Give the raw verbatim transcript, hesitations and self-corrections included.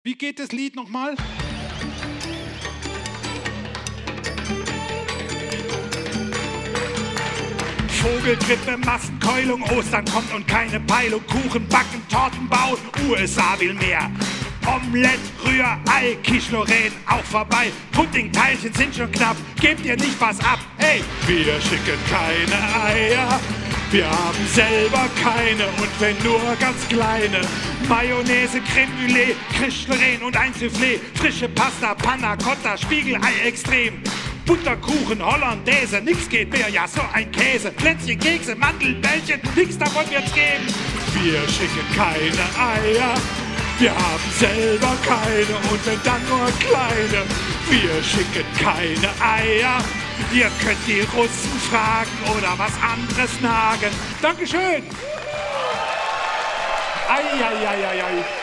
Wie geht das Lied nochmal? Vogelgrippe, Massenkeulung, Ostern kommt und keine Peilung. Kuchen backen, Torten bauen, U S A will mehr. Omelette, Rührei, Quiche Lorraine auch vorbei. Puddingteilchen sind schon knapp, gebt ihr nicht was ab. Hey, wir schicken keine Eier, wir haben selber keine und wenn nur ganz kleine. Mayonnaise, Creme Brûlée, Quiche Lorraine und ein Soufflé. Frische Pasta, Panna Cotta, Spiegelei extrem. Butterkuchen, Hollandaise, nix geht mehr, ja so ein Käse. Plätzchen, Kekse, Mandelbällchen, nix davon wird's geben. Wir schicken keine Eier, wir haben selber keine und wenn dann nur kleine. Wir schicken keine Eier, ihr könnt die Russen fragen oder was anderes nagen. Dankeschön. Ei, ei, ei, ei, ei.